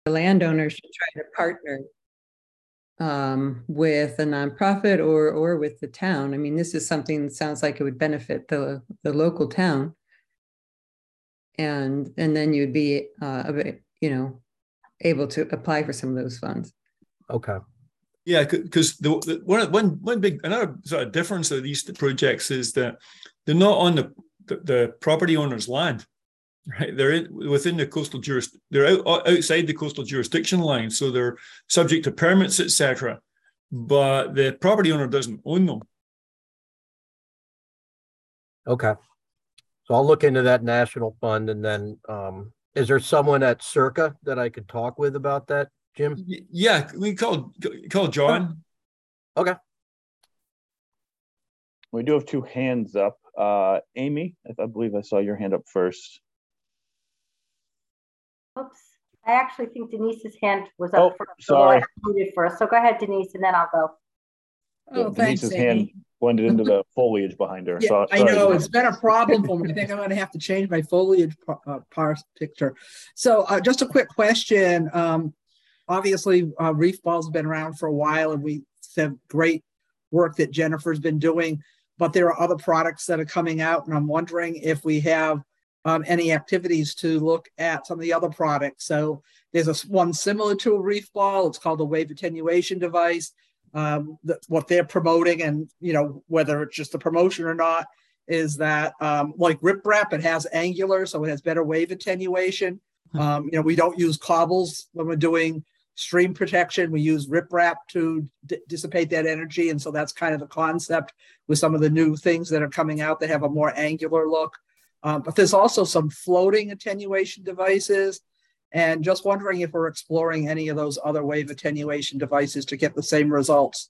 the landowner should try to partner with a nonprofit or with the town. I mean, this is something that sounds like it would benefit the local town, and then you'd be able to apply for some of those funds. Okay. Yeah, because one big another sort of difference of these projects is that they're not on the property owner's land, right? They're within the coastal they're outside the coastal jurisdiction line, so they're subject to permits, etc. But the property owner doesn't own them. Okay, so I'll look into that national fund, and then is there someone at Circa that I could talk with about that, Jim? Yeah, we call John. Okay. We do have two hands up. Amy, I believe I saw your hand up first. Oops. I actually think Denise's hand was up first. Sorry. So first. So go ahead, Denise, and then I'll go. Oh, thanks, Denise's Amy. hand blended into the foliage behind her. Yeah, So, I know it's been a problem for me. I think I'm going to have to change my foliage picture. So just a quick question. Obviously, reef balls have been around for a while, and we have great work that Jennifer's been doing, but there are other products that are coming out, and I'm wondering if we have any activities to look at some of the other products. So there's one similar to a reef ball. It's called a wave attenuation device. What they're promoting, and whether it's just a promotion or not, is that like Rip Wrap, it has angular, so it has better wave attenuation. We don't use cobbles when we're doing stream protection. We use Rip Wrap to dissipate that energy, and so that's kind of the concept with some of the new things that are coming out that have a more angular look. But there's also some floating attenuation devices, and just wondering if we're exploring any of those other wave attenuation devices to get the same results.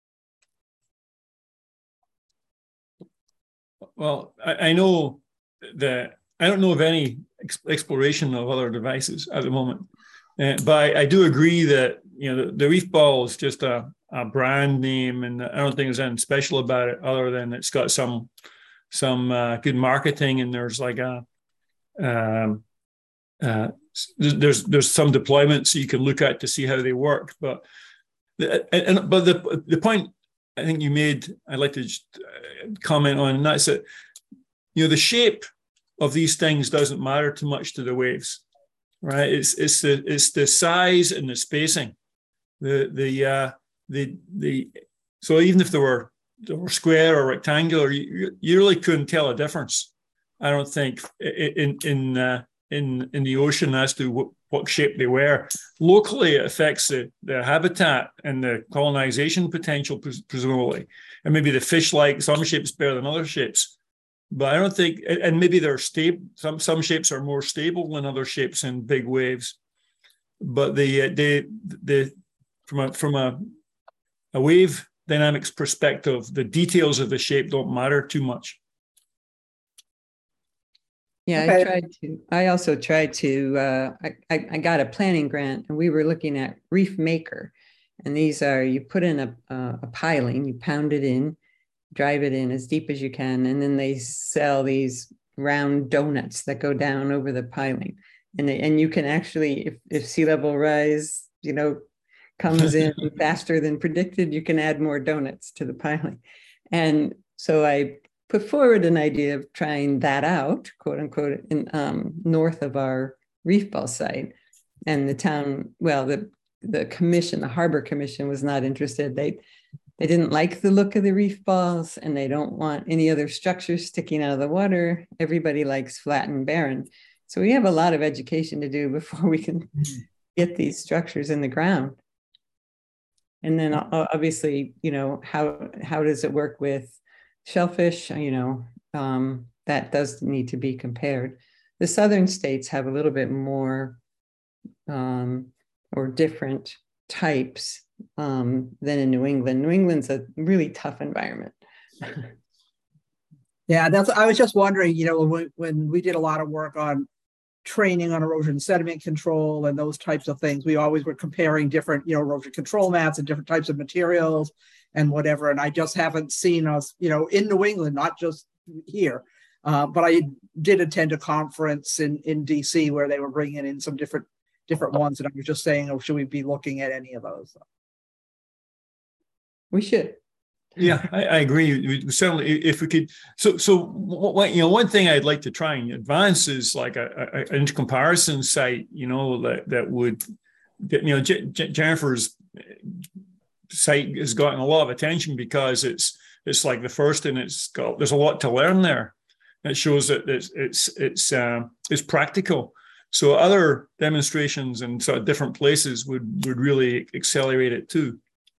Well, I know that I don't know of any exploration of other devices at the moment, but I do agree that the reef ball is just a brand name, and I don't think there's anything special about it other than it's got some good marketing, and there's like there's some deployments you can look at to see how they work. But the point I think you made, I'd like to just comment on, and that's that the shape of these things doesn't matter too much to the waves, right? It's the size and the spacing. So even if they were square or rectangular, you really couldn't tell a difference, I don't think, in the ocean as to what shape they were. Locally, it affects the habitat and the colonization potential, presumably, and maybe the fish like some shapes better than other shapes. But I don't think, and maybe they're stable. Some shapes are more stable than other shapes in big waves. But from a wave dynamics perspective, the details of the shape don't matter too much. Yeah, okay. I also tried to, I got a planning grant, and we were looking at Reef Maker. And these are, you put in a piling, you pound it in, drive it in as deep as you can, and then they sell these round donuts that go down over the piling. And you can actually, if sea level rise, comes in faster than predicted, you can add more donuts to the piling. And so I put forward an idea of trying that out, quote unquote, in north of our reef ball site. And the town, well, the commission, the Harbor Commission, was not interested. They didn't like the look of the reef balls, and they don't want any other structures sticking out of the water. Everybody likes flat and barren. So we have a lot of education to do before we can get these structures in the ground. And then obviously, how does it work with shellfish? That does need to be compared. The southern states have a little bit more or different types than in New England. New England's a really tough environment. Yeah, I was just wondering, when we did a lot of work on training on erosion sediment control and those types of things, we always were comparing different, erosion control mats and different types of materials and whatever. And I just haven't seen us, in New England, not just here. But I did attend a conference in DC where they were bringing in some different different ones. And I was just saying, oh, should we be looking at any of those? We should. Yeah, I agree. We certainly, if we could. So one thing I'd like to try and advance is like a comparison site. That would, Jennifer's site has gotten a lot of attention because it's like the first, and there's a lot to learn there. It shows that it's practical. So other demonstrations in sort of different places would really accelerate it too.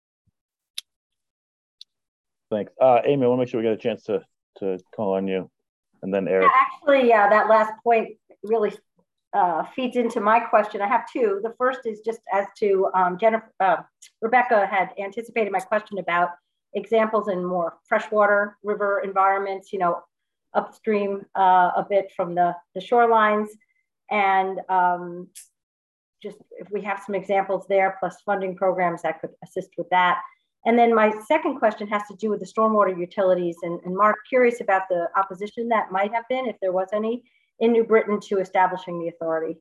Thanks. Amy, I want to make sure we get a chance to call on you, and then Eric. Actually, that last point really feeds into my question. I have two. The first is just as to Rebecca had anticipated my question about examples in more freshwater river environments, upstream a bit from the shorelines. And just if we have some examples there, plus funding programs that could assist with that. And then my second question has to do with the stormwater utilities. And Mark, curious about the opposition that might have been, if there was any, in New Britain to establishing the authority.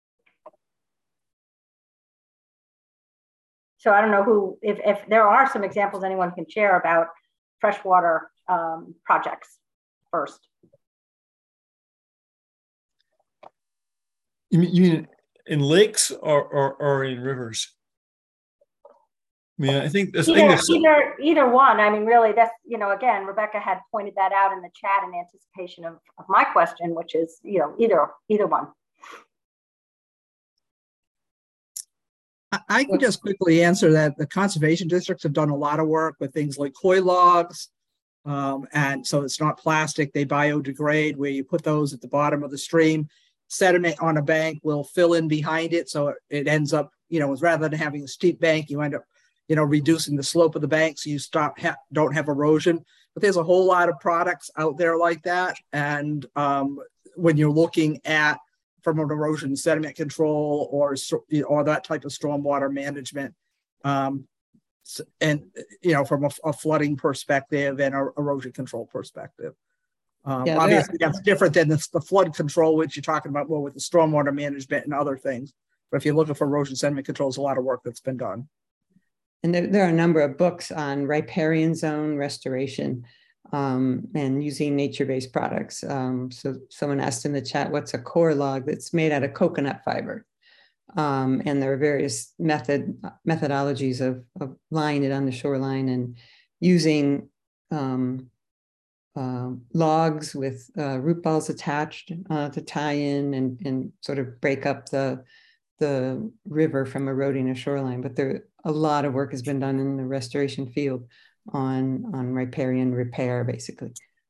So I don't know if there are some examples anyone can share about freshwater projects first. You mean in lakes or in rivers? I mean, I think either one. I mean, really, that's, again, Rebecca had pointed that out in the chat in anticipation of my question, which is, either one. I can just quickly answer that. The conservation districts have done a lot of work with things like koi logs. And so it's not plastic, they biodegrade, where you put those at the bottom of the stream. Sediment on a bank will fill in behind it. So it ends up, rather than having a steep bank, you end up reducing the slope of the bank so you don't have erosion. But there's a whole lot of products out there like that. And when you're looking at from an erosion sediment control or that type of stormwater management, and from a flooding perspective and a erosion control perspective. Obviously, that's different than the flood control, which you're talking about more with the stormwater management and other things. But if you're looking for erosion sediment control, there's a lot of work that's been done. And there are a number of books on riparian zone restoration and using nature-based products. So someone asked in the chat, what's a core log? That's made out of coconut fiber. And there are various methodologies of lying it on the shoreline and using logs with root balls attached to tie in and sort of break up the river from eroding a shoreline. But a lot of work has been done in the restoration field on riparian repair, basically.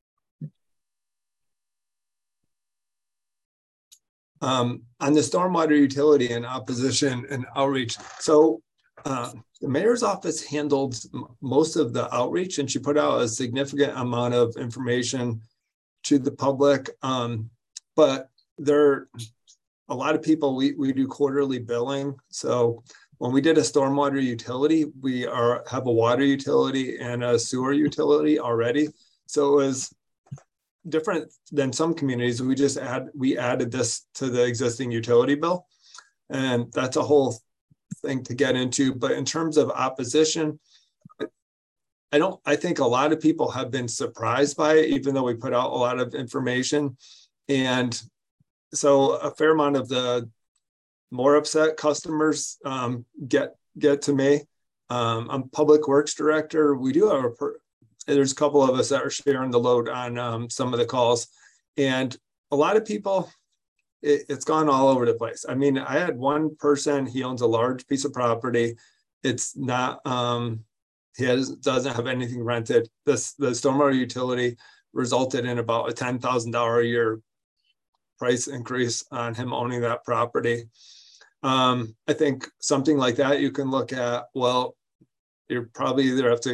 On the stormwater utility and opposition and outreach. So the mayor's office handled most of the outreach, and she put out a significant amount of information to the public. But there are a lot of people, we do quarterly billing. So when we did a stormwater utility, we have a water utility and a sewer utility already. So it was different than some communities. We added this to the existing utility bill, and that's a whole thing to get into. But in terms of opposition, I think a lot of people have been surprised by it, even though we put out a lot of information. And so a fair amount of the more upset customers get to me. I'm public works director. We do have there's a couple of us that are sharing the load on some of the calls, and a lot of people, it's gone all over the place. I mean, I had one person, he owns a large piece of property. It's not, doesn't have anything rented. The stormwater utility resulted in about a $10,000 a year price increase on him owning that property. I think something like that you can look at, well, you're probably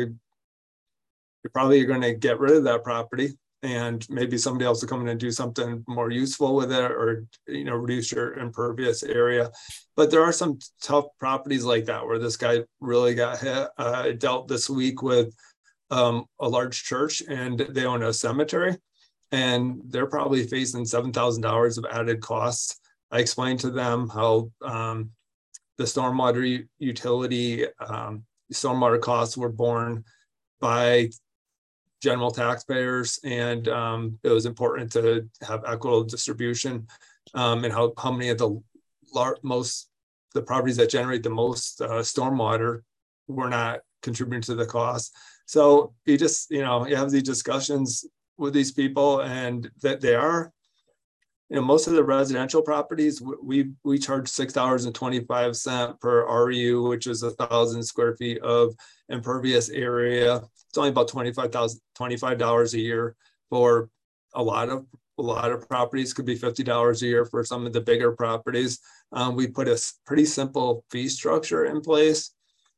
going to get rid of that property, and maybe somebody else will come in and do something more useful with it, or reduce your impervious area. But there are some tough properties like that where this guy really got hit. I dealt this week with a large church, and they own a cemetery, and they're probably facing $7,000 of added costs I explained to them how the stormwater utility, stormwater costs were borne by general taxpayers, and it was important to have equitable distribution, and how many of the properties that generate the most stormwater were not contributing to the cost. So you just, you have these discussions with these people, and that they are, most of the residential properties, we charge $6.25 per RU, which is 1,000 square feet of impervious area. It's only about $25 a year for a lot of properties. Could be $50 a year for some of the bigger properties. We put a pretty simple fee structure in place.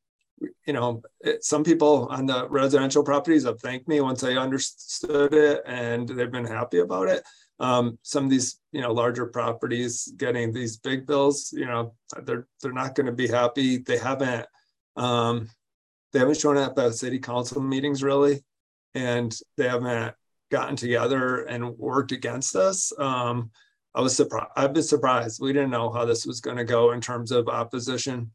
Some people on the residential properties have thanked me once I understood it, and they've been happy about it. Some of these, larger properties getting these big bills, they're not going to be happy. They haven't shown up at city council meetings really, and they haven't gotten together and worked against us. I was surprised. I've been surprised. We didn't know how this was going to go in terms of opposition.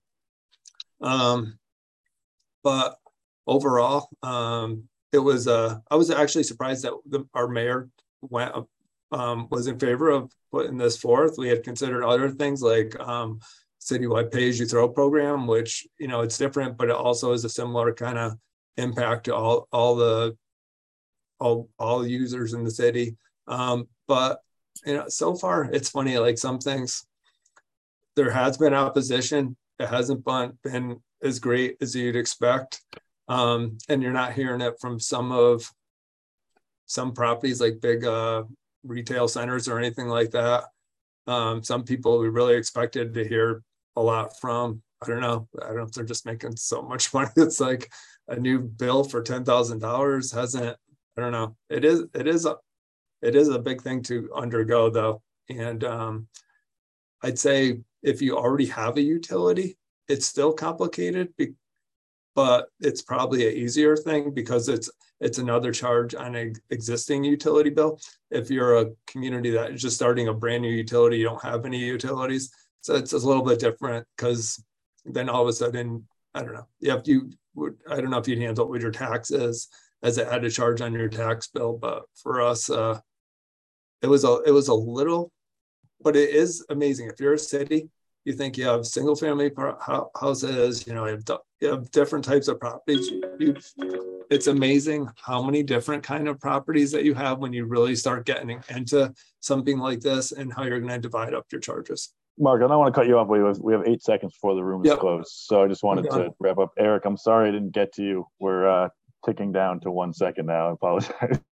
But overall, it was. I was actually surprised that our mayor was in favor of putting this forth. We had considered other things like citywide pay-as-you-throw program, which it's different, but it also is a similar kind of impact to all users in the city. But so far it's funny. Like some things, there has been opposition. It hasn't been as great as you'd expect, and you're not hearing it from some properties like big retail centers or anything like that. Some people we really expected to hear a lot from. I don't know if they're just making so much money. It's like a new bill for $10,000 hasn't. I don't know. It is a big thing to undergo though, and I'd say if you already have a utility, it's still complicated, but it's probably an easier thing because it's another charge on an existing utility bill. If you're a community that is just starting a brand new utility, you don't have any utilities, so it's a little bit different, because then all of a sudden, I don't know. I don't know if you'd handle it with your taxes as an added charge on your tax bill, but for us, it was a little, but it is amazing. If you're a city, you think you have single family houses, you have different types of properties. It's amazing how many different kind of properties that you have when you really start getting into something like this, and how you're going to divide up your charges. Mark, I don't want to cut you off. We have 8 seconds before the room is closed. So I just wanted to wrap up. Eric, I'm sorry I didn't get to you. We're ticking down to 1 second now. I apologize.